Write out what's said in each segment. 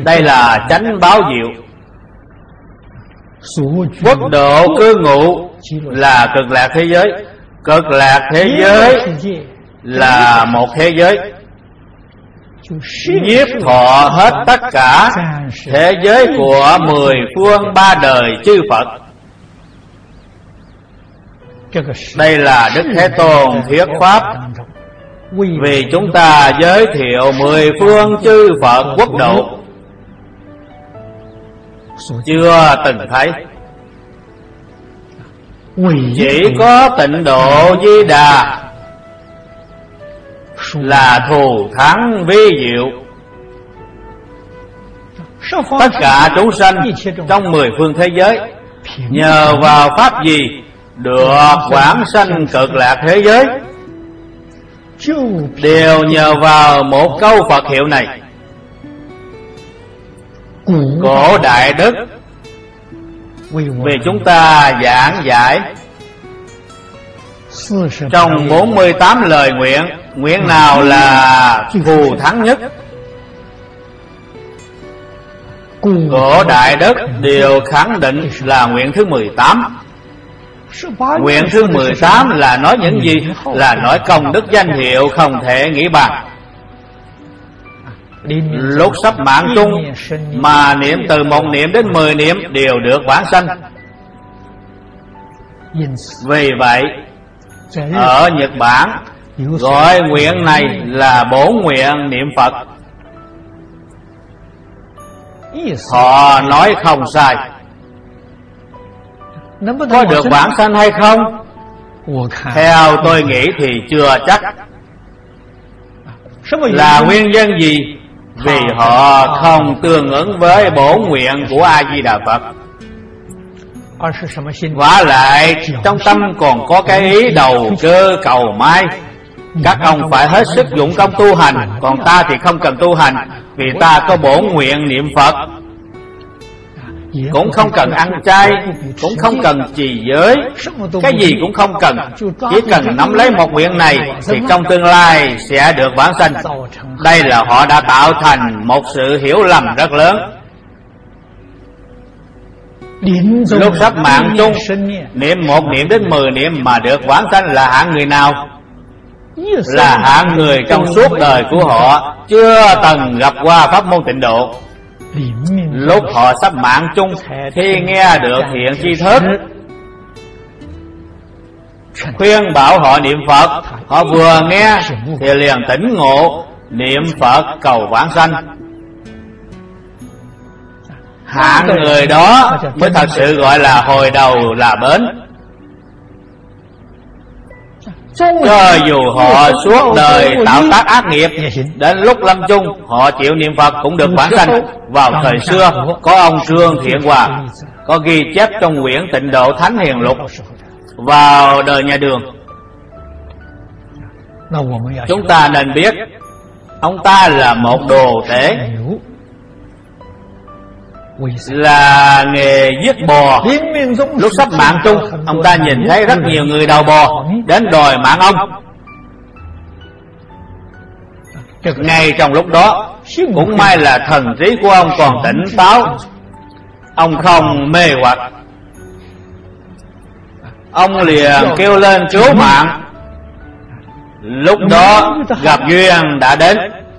Đây là chánh báo diệu. Quốc độ cư ngụ là cực lạc thế giới. Cực lạc thế giới là một thế giới, nhiếp thọ hết tất cả thế giới của 10 phương 3 đời chư Phật. Đây là Đức Thế Tôn thuyết pháp vì chúng ta giới thiệu 10 phương chư Phật quốc độ chưa từng thấy. Chỉ có Tịnh Độ Di Đà là thù thắng vi diệu. Tất cả chúng sanh trong 10 phương thế giới nhờ vào pháp gì được vãng sanh cực lạc thế giới? Đều nhờ vào một câu Phật hiệu này. Cổ Đại Đức vì chúng ta giảng giải trong 48 lời nguyện, nguyện nào là thù thắng nhất? Cổ Đại Đức đều khẳng định là nguyện thứ 18. Nguyện thứ 18 là nói những gì? Là nói công đức danh hiệu không thể nghĩ bàn. Lúc sắp mạng chung mà niệm từ 1 niệm đến 10 niệm đều được vãng sanh. Vì vậy ở Nhật Bản gọi nguyện này là bổn nguyện niệm Phật. Họ nói không sai. Có được vãng sanh hay không? Theo tôi nghĩ thì chưa chắc. Là nguyên nhân gì? Vì họ không tương ứng với bổn nguyện của A Di Đà Phật. Vả lại trong tâm còn có cái ý đầu cơ cầu mai. Các ông phải hết sức dụng công tu hành, còn ta thì không cần tu hành, vì ta có bổn nguyện niệm Phật. Cũng không cần ăn chay, cũng không cần trì giới, cái gì cũng không cần. Chỉ cần nắm lấy một nguyện này thì trong tương lai sẽ được vãng sanh. Đây là họ đã tạo thành một sự hiểu lầm rất lớn. Lúc sắp mạng chung, niệm 1 niệm đến 10 niệm mà được vãng sanh là hạng người nào? Là hạng người trong suốt đời của họ chưa từng gặp qua pháp môn tịnh độ. Lúc họ sắp mạng chung, khi nghe được thiện tri thức khuyên bảo họ niệm Phật, họ vừa nghe thì liền tỉnh ngộ, niệm Phật cầu vãng sanh. Hạng người đó mới thật sự gọi là hồi đầu là bến. Cho dù họ suốt đời tạo tác ác nghiệp, đến lúc lâm chung họ chịu niệm Phật cũng được vãng sanh. Vào thời xưa có ông Trương Thiện Hòa có ghi chép trong quyển Tịnh Độ Thánh Hiền Lục. Vào đời nhà Đường, chúng ta nên biết ông ta là một đồ tể, là nghề giết bò. Lúc sắp mạng chung, ông ta nhìn thấy rất nhiều người đầu bò đến đòi mạng ông. Ngay trong lúc đó, cũng may là thần trí của ông còn tỉnh táo, ông không mê hoặc. Ông liền kêu lên cứu mạng. Lúc đó gặp duyên đã đến.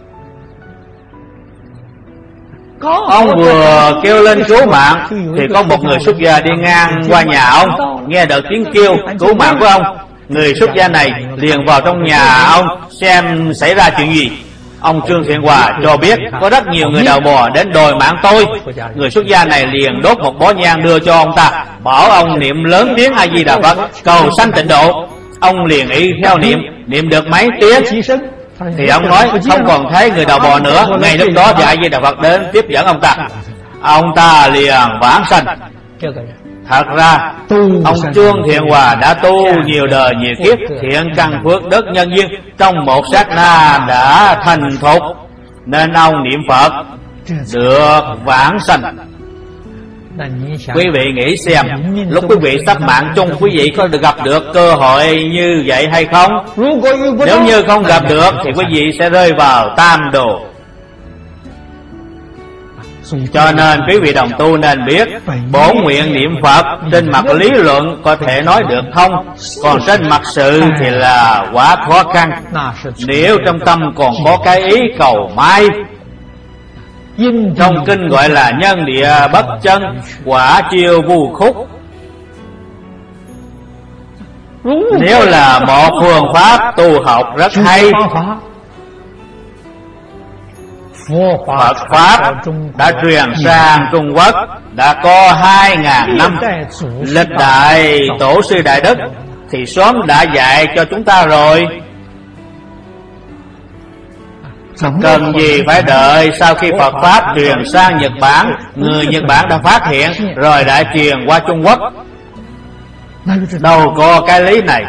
Ông vừa kêu lên cứu mạng thì có một người xuất gia đi ngang qua nhà ông, nghe được tiếng kêu cứu mạng của ông. Người xuất gia này liền vào trong nhà ông xem xảy ra chuyện gì. Ông Trương Thiện Hòa cho biết có rất nhiều người đầu bò đến đòi mạng tôi. Người xuất gia này liền đốt một bó nhang đưa cho ông ta, bảo ông niệm lớn tiếng A Di Đà Phật cầu sanh tịnh độ. Ông liền y theo niệm, niệm được mấy tiếng thì ông nói không còn thấy người đầu bò nữa. Ngay lúc đó thì A Di Đà Phật đến tiếp dẫn ông ta. Ông ta liền vãng sanh. Thật ra ông Trương Thiện Hòa đã tu nhiều đời nhiều kiếp, thiện căn phước đức nhân duyên trong một sát na đã thành thục, nên ông niệm Phật được vãng sanh. Quý vị nghĩ xem, lúc quý vị sắp mạng chung, quý vị có được gặp được cơ hội như vậy hay không? Nếu như không gặp được thì quý vị sẽ rơi vào tam đồ. Cho nên quý vị đồng tu nên biết, bổn nguyện niệm Phật trên mặt lý luận có thể nói được thông, còn trên mặt sự thì là quá khó khăn. Nếu trong tâm còn có cái ý cầu mai, trong kinh gọi là nhân địa bất chân, quả chiêu vu khúc. Nếu là một phương pháp tu học rất hay, Phật Pháp đã truyền sang Trung Quốc đã có 2.000 năm, lịch đại tổ sư Đại Đức thì sớm đã dạy cho chúng ta rồi. Cần gì phải đợi sau khi Phật Pháp truyền sang Nhật Bản, người Nhật Bản đã phát hiện rồi đã truyền qua Trung Quốc. Đâu có cái lý này.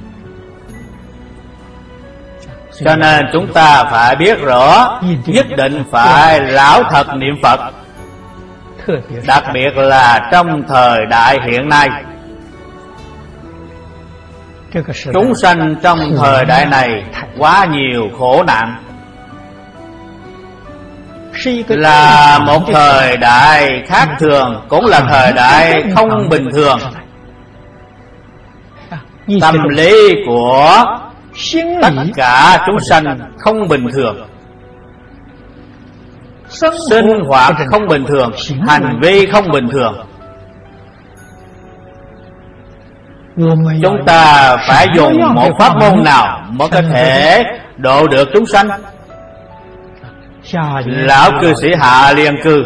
Cho nên chúng ta phải biết rõ, nhất định phải lão thật niệm Phật. Đặc biệt là trong thời đại hiện nay, chúng sanh trong thời đại này quá nhiều khổ nạn, là một thời đại khác thường, cũng là thời đại không bình thường. Tâm lý của tất cả chúng sanh không bình thường, sinh hoạt không bình thường, hành vi không bình thường. Chúng ta phải dùng một pháp môn nào mới có thể độ được chúng sanh? Lão cư sĩ Hạ Liên Cư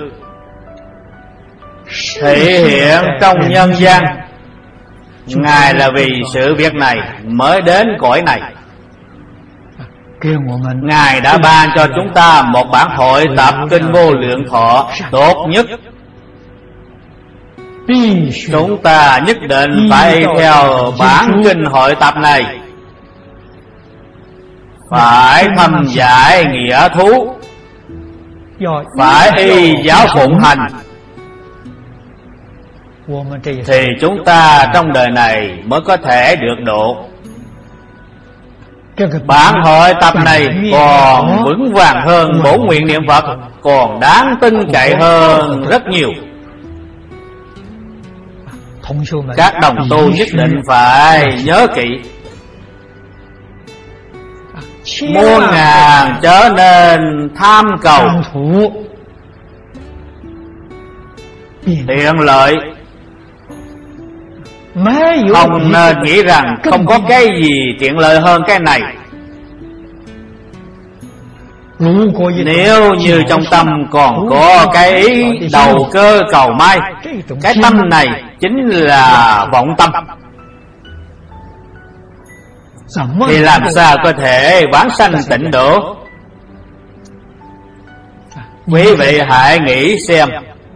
thể hiện trong nhân gian, Ngài là vì sự việc này mới đến cõi này. Ngài đã ban cho chúng ta một bản hội tập kinh Vô Lượng Thọ tốt nhất. Chúng ta nhất định phải theo bản kinh hội tập này, phải thâm giải nghĩa thú, phải y giáo phụng hành, thì chúng ta trong đời này mới có thể được độ. Bản hội tập này còn vững vàng hơn bổn nguyện niệm Phật, còn đáng tin cậy hơn rất nhiều. Các đồng tu nhất định phải nhớ kỹ, muôn ngàn trở nên tham cầu tiện lợi, không nên nghĩ rằng không có cái gì tiện lợi hơn cái này. Nếu như trong tâm còn có cái ý đầu cơ cầu may, cái tâm này chính là vọng tâm, thì làm sao có thể vãng sanh tịnh độ? Quý vị hãy nghĩ xem,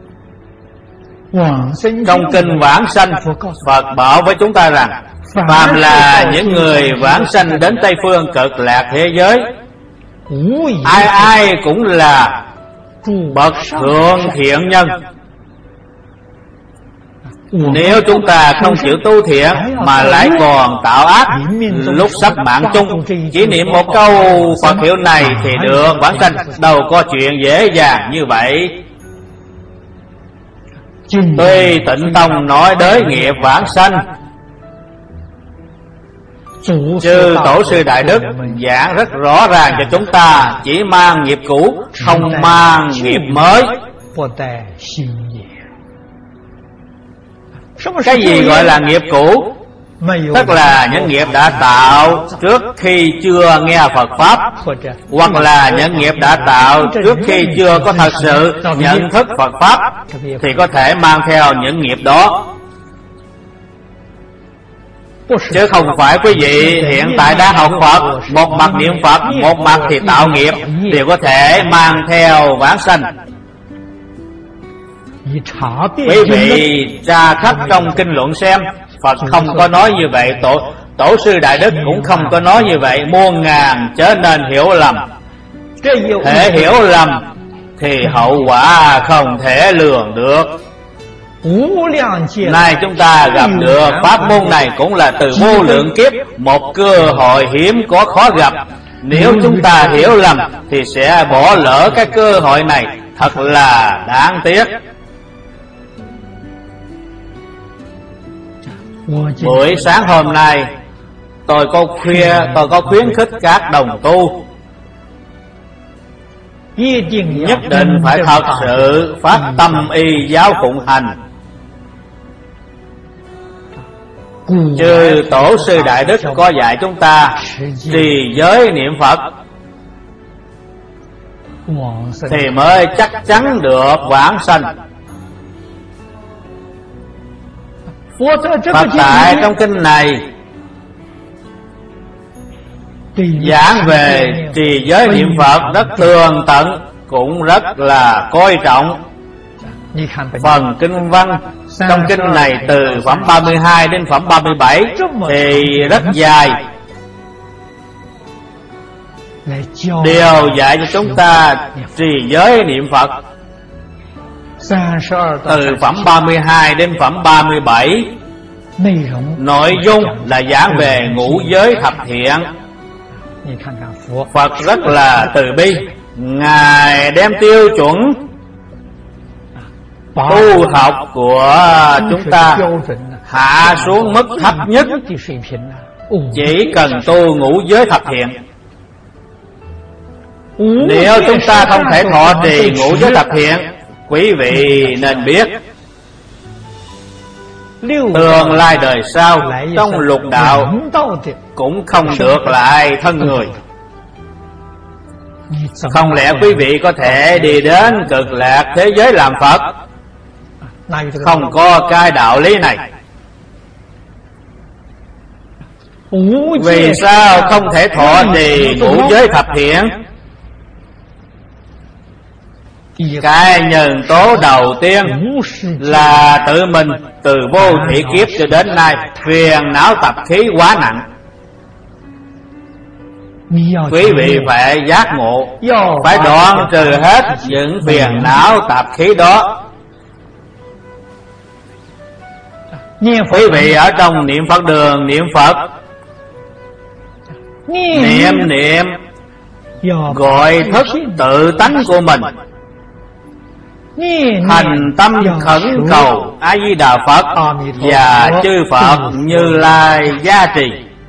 trong kinh vãng sanh, Phật bảo với chúng ta rằng phàm là những người vãng sanh đến Tây Phương Cực Lạc thế giới, ai ai cũng là bậc thượng thiện nhân. Nếu chúng ta không chịu tu thiện mà lại còn tạo ác, lúc sắp mạng chung chỉ niệm một câu Phật hiệu này thì được vãng sanh, đâu có chuyện dễ dàng như vậy. Tuy Tịnh Tông nói đới nghiệp vãng sanh, chư tổ sư Đại Đức giảng rất rõ ràng cho chúng ta, chỉ mang nghiệp cũ, không mang nghiệp mới. Cái gì gọi là nghiệp cũ? Tức là những nghiệp đã tạo trước khi chưa nghe Phật Pháp, hoặc là những nghiệp đã tạo trước khi chưa có thật sự nhận thức Phật Pháp, thì có thể mang theo những nghiệp đó. Chứ không phải quý vị hiện tại đang học Phật, một mặt niệm Phật, một mặt thì tạo nghiệp, đều có thể mang theo vãng sanh. Quý vị tra khắp trong kinh luận xem, Phật không có nói như vậy, tổ sư Đại Đức cũng không có nói như vậy. Muôn ngàn trở nên hiểu lầm, thể hiểu lầm thì hậu quả không thể lường được. Nay chúng ta gặp được pháp môn này cũng là từ vô lượng kiếp, một cơ hội hiếm có khó gặp. Nếu chúng ta hiểu lầm thì sẽ bỏ lỡ cái cơ hội này, thật là đáng tiếc. Buổi sáng hôm nay tôi có khuyến khích các đồng tu nhất định phải thật sự phát tâm y giáo phụng hành. Chư tổ sư đại đức có dạy chúng ta trì giới niệm Phật thì mới chắc chắn được vãng sanh. Phật tại trong kinh này giảng về trì giới niệm Phật rất tường tận, cũng rất là coi trọng. Phần kinh văn trong kinh này từ phẩm 32 đến phẩm 37 thì rất dài, đều dạy cho chúng ta trì giới niệm Phật. Từ phẩm 32 đến phẩm 37 nội dung là giảng về ngũ giới thập thiện. Phật rất là từ bi, Ngài đem tiêu chuẩn tu học của chúng ta hạ xuống mức thấp nhất, chỉ cần tu ngũ giới thập thiện. Nếu chúng ta không thể thọ trì ngũ giới thập thiện, quý vị nên biết tương lai đời sau trong lục đạo cũng không được lại thân người. Không lẽ quý vị có thể đi đến cực lạc thế giới làm Phật? Không có cái đạo lý này. Vì sao không thể thọ trì ngũ giới thập thiện? Cái nhân tố đầu tiên là tự mình từ vô thủy kiếp cho đến nay phiền não tập khí quá nặng. Quý vị phải giác ngộ, phải đoạn trừ hết những phiền não tạp khí đó. Quý vị ở trong niệm Phật đường niệm Phật, niệm gọi thức tự tánh của mình, thành tâm khẩn cầu A Di Đà Phật và chư Phật Như Lai gia trì,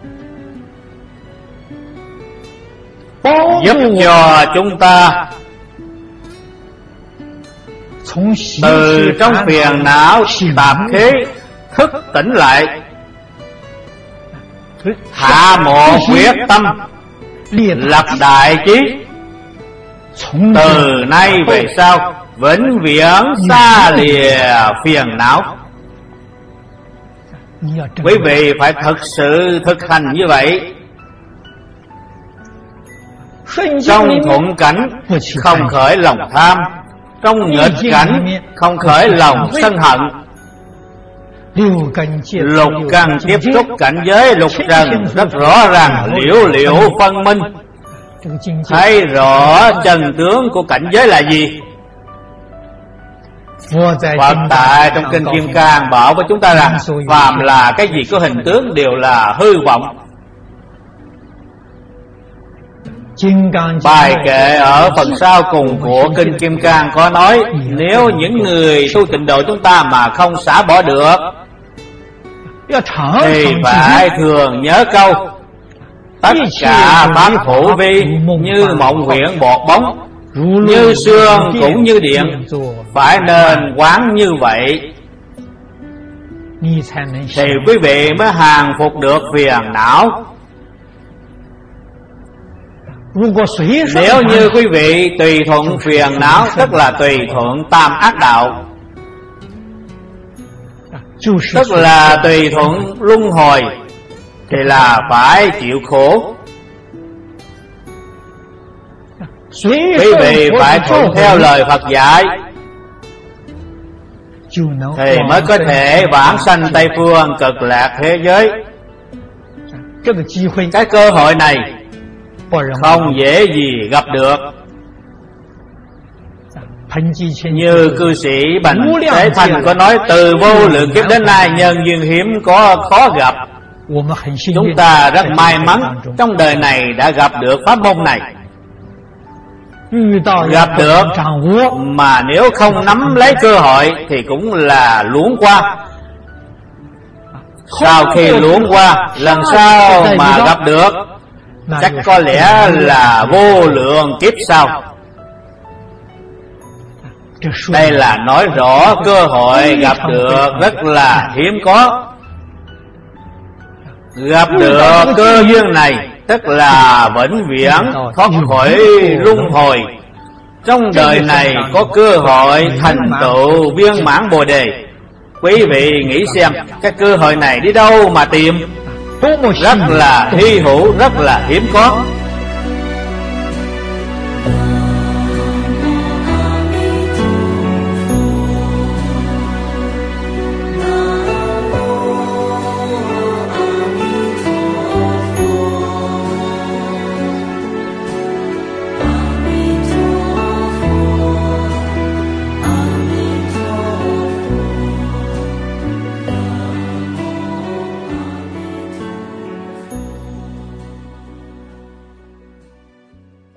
giúp cho chúng ta từ trong phiền não tạp khí thức tỉnh lại, hạ một quyết tâm, lập đại chí, từ nay về sau vĩnh viễn xa lìa phiền não. Quý vị phải thực sự thực hành như vậy. Trong thuận cảnh không khởi lòng tham, trong nghịch cảnh không khởi lòng sân hận. Lục căn tiếp xúc cảnh giới lục trần rất rõ ràng, liễu liễu phân minh, thấy rõ chân tướng của cảnh giới là gì. Phật tại trong kinh Kim Cang bảo với chúng ta rằng phàm là cái gì có hình tướng đều là hư vọng. Bài kệ ở phần sau cùng của kinh Kim Cang có nói, nếu những người tu tịnh độ chúng ta mà không xả bỏ được thì phải thường nhớ câu tất cả pháp hữu vi như mộng huyễn bọt bóng, như sương cũng như điện, phải nên quán như vậy thì quý vị mới hàng phục được phiền não. Nếu như quý vị tùy thuận phiền não, tức là tùy thuận tam ác đạo, tức là tùy thuận luân hồi, thì là phải chịu khổ. Quý vị phải thuận theo lời Phật dạy thì mới có thể vãng sanh Tây Phương cực lạc thế giới. Cái cơ hội này không dễ gì gặp được. Như cư sĩ Bành Thế Thành có nói, từ vô lượng kiếp đến nay nhân duyên hiếm có khó gặp. Chúng ta rất may mắn trong đời này đã gặp được pháp môn này. Gặp được mà nếu không nắm lấy cơ hội thì cũng là luống qua. Sau khi luống qua, lần sau mà gặp được chắc có lẽ là vô lượng kiếp sau. Đây là nói rõ cơ hội gặp được rất là hiếm có. Gặp được cơ duyên này tức là vĩnh viễn thoát khỏi luân hồi. Trong đời này có cơ hội thành tựu viên mãn Bồ Đề. Quý vị nghĩ xem, cái cơ hội này đi đâu mà tìm? Rất là hy hữu, rất là hiếm có.